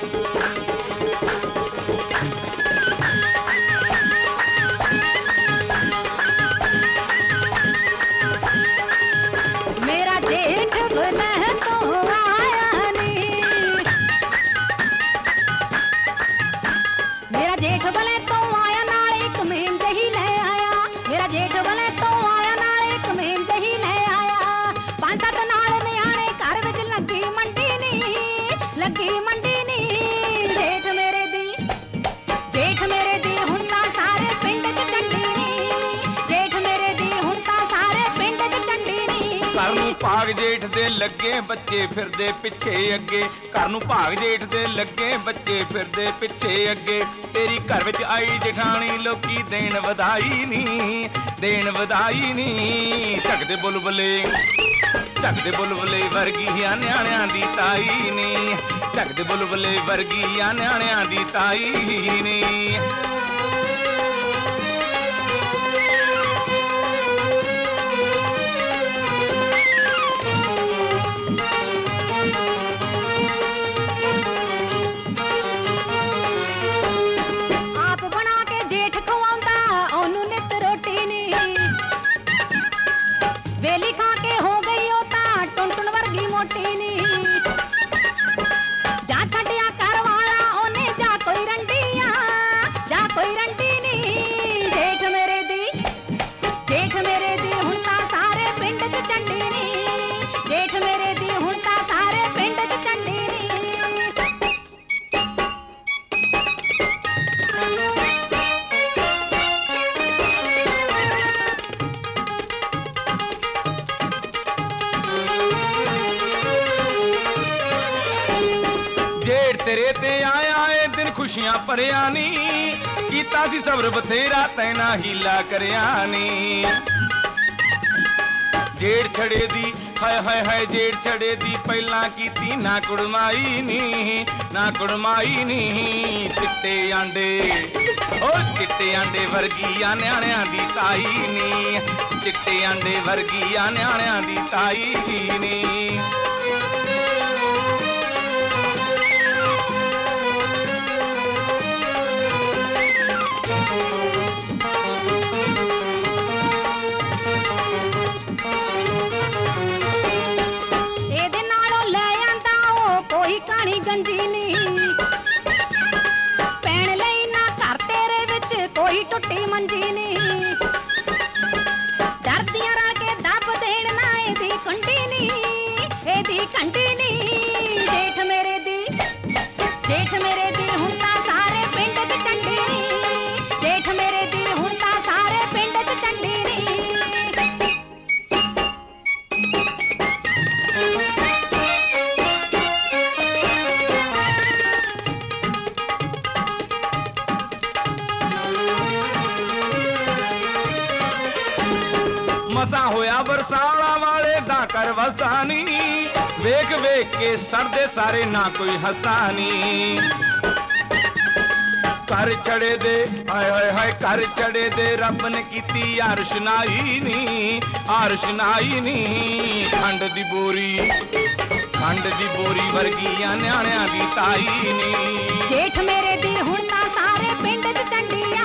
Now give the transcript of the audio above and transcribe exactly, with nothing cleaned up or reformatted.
मेरा जेठ बुलह तो आया नी, मेरा जेठ बुलह तो आया नाल एक मेन जही ले आया, मेरा जेठ बुलह तो आया नाल एक मेन जही ले आया। पांच सत नाल नियाणे घर विच लगी मंडी नी, लगी मंडी नी। जेठ मेरे दी, जेठ मेरे दी हुण तां सारे पिंड च चंडी नी, जेठ मेरे दी हुण तां सारे पिंड च चंडी नी। ਘਰ ਨੂੰ ਭਾਗ ਜੇਠ ਦੇ ਲੱਗੇ ਬੱਚੇ ਫਿਰਦੇ ਪਿੱਛੇ ਅੱਗੇ, ਘਰ ਨੂੰ ਭਾਗ ਜੇਠ ਦੇ ਲੱਗੇ ਬੱਚੇ ਫਿਰਦੇ ਪਿੱਛੇ ਅੱਗੇ। ਤੇਰੀ ਘਰ ਵਿੱਚ ਆਈ ਜਠਾਣੀ ਲੋਕੀ ਦੇਣ ਵਧਾਈ ਨੀ, ਦੇਣ ਵਧਾਈ ਨੀ। ਝੱਕਦੇ ਬੁਲਬੁਲੇ, ਝੱਕਦੇ ਬੁਲਬੁਲੇ ਵਰਗੀ ਆ ਨਿਆਣਿਆਂ ਦੀ ਤਾਈ ਨੀ, ਝੱਕਦੇ ਬੁਲਬੁਲੇ ਵਰਗੀ ਆ ਨਿਆਣਿਆਂ ਦੀ ਤਾਈ ਨੀ। ਆਪ ਬਣਾ ਕੇ ਜੇਠ ਖਵਾਉਂਦਾ ਉਹਨੂੰ ਨਿੱਤ ਰੋਟੀ ਨੀ, ਵੇਲੀ ਖਾ ਕੇ ਹੋ ਗਈ ਉਹ ਤਾਂ ਟੁੰਟੁਣ ਵਰਗੀ ਮੋਟੀ ਨੀ। ਜਾ ਛੱਡਿਆ ਘਰ ਵਾਲਾ ਉਹਨੇ ਜਾ ਕੋਈ ਰੰਡੀਆਂ, ਜਾ ਕੋਈ ਰੰਡੀ ਨੀ। ਜੇਠ ਮੇਰੇ ਦੀ, ਜੇਠ ਮੇਰੇ ਦੀ ਹੁਣ ਤਾਂ ਸਾਰੇ ਪਿੰਡ 'ਚ ਚੰਡੀ ਨੀ, ਜੇਠ ਮੇਰੇ ਦੀ ਹੁਣ ਤਾਂ ਸਾਰੇ ਪਿੰਡ 'ਚ ਚੰਡੀ ਨੀ। ਜੇਠ ਤੇਰੇ ਤੇ ਆਇਆ ਏ ਦਿਨ ਖੁਸ਼ੀਆਂ ਭਰਿਆ ਨੀ, ਕੀਤਾ ਸੀ ਸਬਰ ਬਥੇਰਾ ਤੈਨਾਂ ਹੀਲਾ ਕਰਿਆ ਨੀ। ਜੇਠ ਛੜੇ ਦੀ ਹਾਏ ਹਾਏ ਹਾਏ, ਜੇਠ ਛੜੇ ਦੀ ਪਹਿਲਾਂ ਕੀਤੀ ਨਾ ਕੁੜਮਾਈ ਨੀ, ਨਾ ਕੁੜਮਾਈ ਨੀ। ਚਿੱਟੇ ਆਂਡੇ ਓ ਚਿੱਟੇ ਆਂਡੇ ਵਰਗੀ ਆ ਨਿਆਣਿਆਂ ਦੀ ਤਾਈ ਨੀ, ਚਿੱਟੇ ਆਂਡੇ ਵਰਗੀ ਆ ਨਿਆਣਿਆਂ ਦੀ ਤਾਈ ਨੀ। ਇਹਦੇ ਨਾਲੋਂ ਲੈ ਆਂਦਾ ਉਹ ਕੋਈ ਕਹਾਣੀ ਗੰਜੀ ਨੀ, ਪੈਣ ਲਈ ਨਾ ਘਰ ਤੇਰੇ ਵਿੱਚ ਕੋਈ ਟੁੱਟੀ ਮੰਜੀ ਨੀ। ਡਰਦੀਆਂ ਰਲ ਕੇ ਦੱਬ ਦੇਣ ਨਾ ਇਹਦੀ ਕੰਢੀ ਨੀ, ਇਹਦੀ ਕੰਢੀ ਨੀ। ਜੇਠ ਮੇਰੇ ਦੀ, ਜੇਠ ਮੇਰੇ ਦੀ ਹੁਣ ਤਾਂ ਸਾਰੇ ਪਿੰਡ 'ਚ ਚੰਡੀ ਨੀ, ਜੇਠ ਮੇਰੇ ਦੀ ਹੁਣ ਤਾਂ ਸਾਰੇ ਪਿੰਡ 'ਚ ਚੰਡੀ ਨੀ। ਮਸਾਂ ਹੋਇਆ ਬਰਸਾਲਾ ਵਾਲੇ ਦਾ ਕਰ ਵਸਦਾ ਨੀ, ਵੇਖ ਵੇਖ ਕੇ ਸੜਦੇ ਸਾਰੇ ਨਾ ਕੋਈ ਹੱਸਦਾ ਨੀ। ਘਰ ਚੜੇ ਦੇ ਹਾਏ ਹਾਏ ਹਾਏ, ਘਰ ਚੜੇ ਦੇ ਰੱਬ ਨੇ ਕੀਤੀ ਆਰਸ਼ਨਾਈ ਨੀ, ਆਰਸ਼ਨਾਈ ਨੀ। ਖੰਡ ਦੀ ਬੋਰੀ, ਖੰਡ ਦੀ ਬੋਰੀ ਵਰਗੀ ਆ ਨਿਆਣਿਆਂ ਦੀ ਤਾਈ ਨੀ। ਜੇਠ ਮੇਰੇ ਦੀ ਹੁਣ ਤਾਂ ਸਾਰੇ ਪਿੰਡ 'ਚ ਚੰਡੀ